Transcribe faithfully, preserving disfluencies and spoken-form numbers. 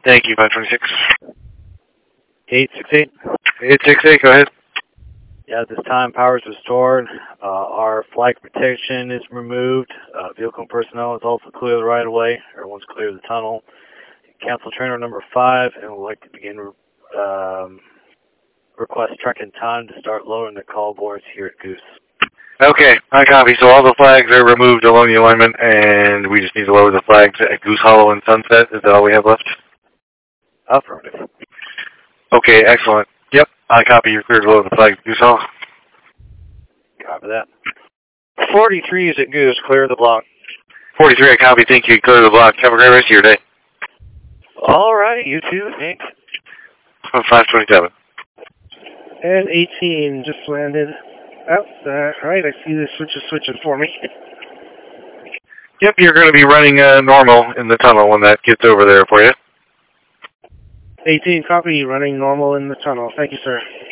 Thank you, five twenty-six. eight six eight. eight six eight, go ahead. Yeah, at this time, power is restored. Uh, our flag protection is removed. Uh, vehicle and personnel is also clear the right of way. Everyone's clear of the tunnel. Cancel trainer number five, and we'd like to begin um, request track and time to start lowering the call boards here at Goose. Okay, I copy. So all the flags are removed along the alignment, and we just need to lower the flags at Goose Hollow and Sunset. Is that all we have left? Affirmative. Okay, excellent. Yep, I copy. You're clear to lower the flag at Goose Hollow. Copy that. forty-three is at Goose. Clear the block. forty-three, I copy. Thank you. Clear the block. Have a great rest of your day. All right, you too, Nick. five twenty-seven. And eighteen just landed. Oh, uh, right, I see the switches switching for me. Yep, you're going to be running uh, normal in the tunnel when that gets over there for you. eighteen, copy, running normal in the tunnel. Thank you, sir.